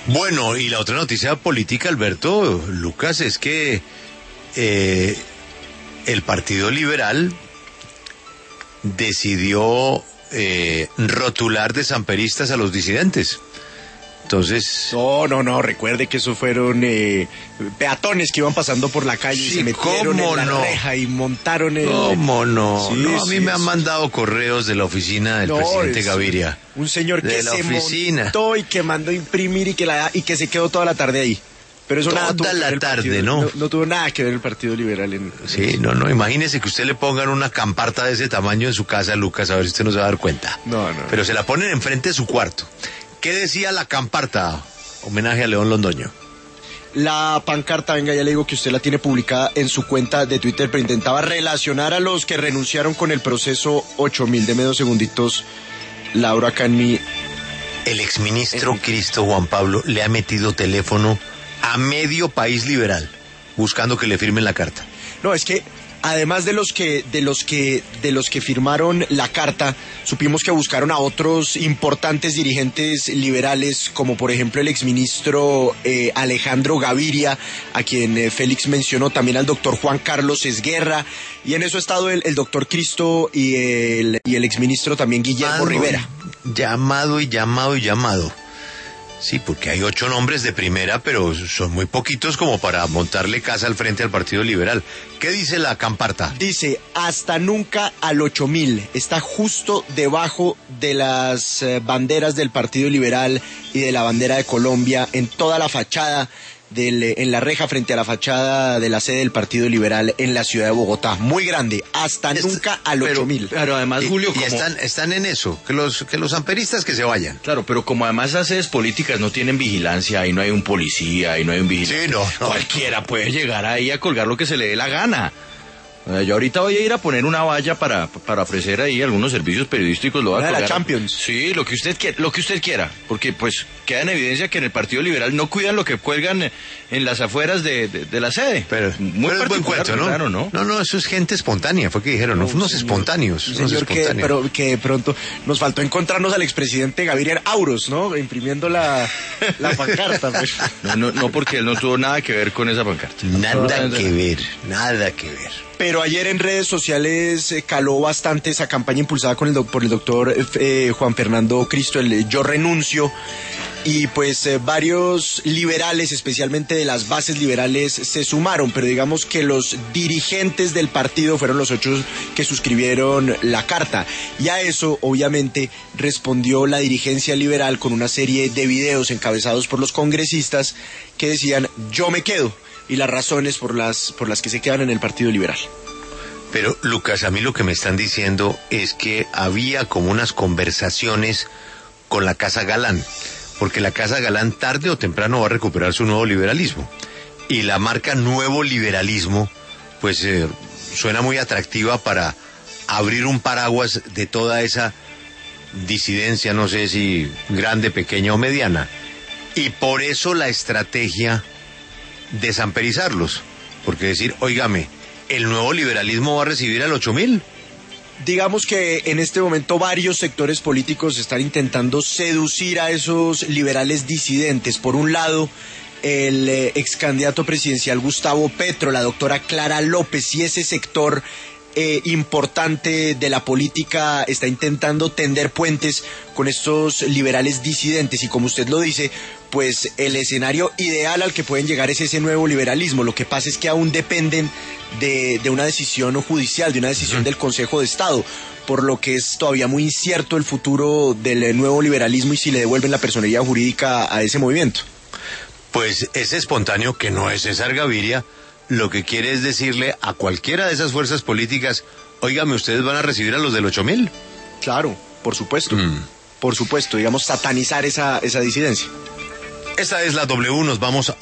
Bueno, y la otra noticia política, Alberto, Lucas, es que el Partido Liberal decidió rotular de samperistas a los disidentes. Entonces... No, recuerde que eso fueron peatones que iban pasando por la calle, sí, y se metieron en la reja y montaron el... ¿Cómo no? Sí, no, a mí me han sí. mandado correos de la oficina del presidente Gaviria. Un señor de que la se oficina. montó y que mandó imprimir y que se quedó toda la tarde ahí. Pero eso Toda nada tuvo que la ver el tarde, partido, ¿no? No tuvo nada que ver el Partido Liberal en... Sí, no, imagínese que usted le pongan una camparta de ese tamaño en su casa, Lucas, a ver si usted no se va a dar cuenta. No. Pero se la ponen enfrente de su cuarto. ¿Qué decía la camparta? Homenaje a León Londoño. La pancarta, venga, ya le digo que usted la tiene publicada en su cuenta de Twitter, pero intentaba relacionar a los que renunciaron con el proceso 8000. Deme 2 segunditos, Laura, acá en mi... El exministro Cristo Juan Pablo le ha metido teléfono a medio país liberal, buscando que le firmen la carta. No, es que además de los que firmaron la carta, supimos que buscaron a otros importantes dirigentes liberales, como por ejemplo el exministro Alejandro Gaviria, a quien Félix mencionó, también al doctor Juan Carlos Esguerra, y en eso ha estado el doctor Cristo y el exministro también Guillermo Rivera. Llamado. Sí, porque hay 8 nombres de primera, pero son muy poquitos como para montarle casa al frente al Partido Liberal. ¿Qué dice la camparta? Dice, hasta nunca al 8000. Está justo debajo de las banderas del Partido Liberal y de la bandera de Colombia, en toda la fachada, en la reja frente a la fachada de la sede del Partido Liberal en la ciudad de Bogotá. Muy grande, hasta nunca al 8000. Pero además, Julio, y están en eso, que los amperistas que se vayan. Claro, pero como además las sedes políticas no tienen vigilancia, ahí no hay un policía, ahí no hay un vigilante. Sí, no. Cualquiera puede llegar ahí a colgar lo que se le dé la gana. Yo ahorita voy a ir a poner una valla para ofrecer ahí algunos servicios periodísticos. Lo voy a colgar. La Champions. Sí, lo que usted quiera, porque pues queda en evidencia que en el Partido Liberal no cuidan lo que cuelgan en las afueras de la sede. Pero muy es buen cuento, ¿no? Claro, ¿no? No, eso es gente espontánea, fue que dijeron, no, unos espontáneos. Un señor que de pronto nos faltó encontrarnos al expresidente Gaviria en Auros, ¿no? Imprimiendo la pancarta. Pues. No, porque él no tuvo nada que ver con esa pancarta. Nada que ver. Pero ayer en redes sociales caló bastante esa campaña impulsada por el doctor Juan Fernando Cristo, el Yo Renuncio, y pues varios liberales, especialmente de las bases liberales, se sumaron, pero digamos que los dirigentes del partido fueron los 8 que suscribieron la carta, y a eso obviamente respondió la dirigencia liberal con una serie de videos encabezados por los congresistas que decían yo me quedo, y las razones por las que se quedan en el Partido Liberal. Pero, Lucas, a mí lo que me están diciendo es que había como unas conversaciones con la Casa Galán, porque la Casa Galán tarde o temprano va a recuperar su nuevo liberalismo. Y la marca nuevo liberalismo, pues suena muy atractiva para abrir un paraguas de toda esa disidencia, no sé si grande, pequeña o mediana. Y por eso la estrategia desamperizarlos, porque decir, óigame, ¿el nuevo liberalismo va a recibir al 8000? Digamos que en este momento varios sectores políticos están intentando seducir a esos liberales disidentes. Por un lado, el ex candidato presidencial Gustavo Petro, la doctora Clara López, y ese sector importante de la política está intentando tender puentes con estos liberales disidentes, y como usted lo dice, pues el escenario ideal al que pueden llegar es ese nuevo liberalismo. Lo que pasa es que aún dependen de una decisión judicial, de una decisión del Consejo de Estado, por lo que es todavía muy incierto el futuro del nuevo liberalismo y si le devuelven la personería jurídica a ese movimiento. Pues ese espontáneo, que no es César Gaviria, lo que quiere es decirle a cualquiera de esas fuerzas políticas, óigame, ¿ustedes van a recibir a los del 8000? Claro, por supuesto. Por supuesto, digamos, satanizar esa disidencia. Esta es la W, nos vamos